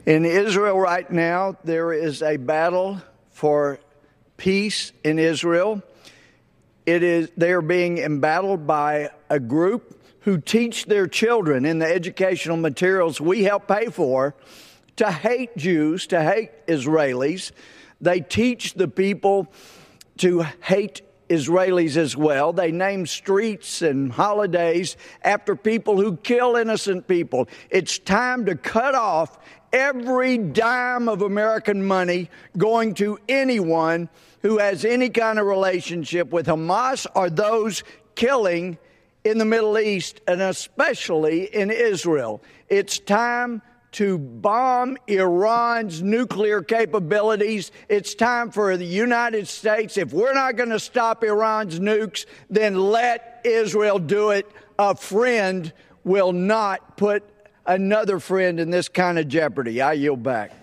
In Israel right now, there is a battle for peace in Israel. They are being embattled by a group who teach their children in the educational materials we help pay for to hate Jews, to hate Israelis. They teach the people to hate Israelis as well. They name streets and holidays after people who kill innocent people. It's time to cut off every dime of American money going to anyone who has any kind of relationship with Hamas or those killing in the Middle East, and especially in Israel. It's time to bomb Iran's nuclear capabilities. It's time for the United States, if we're not going to stop Iran's nukes, then let Israel do it. A friend will not put another friend in this kind of jeopardy. I yield back.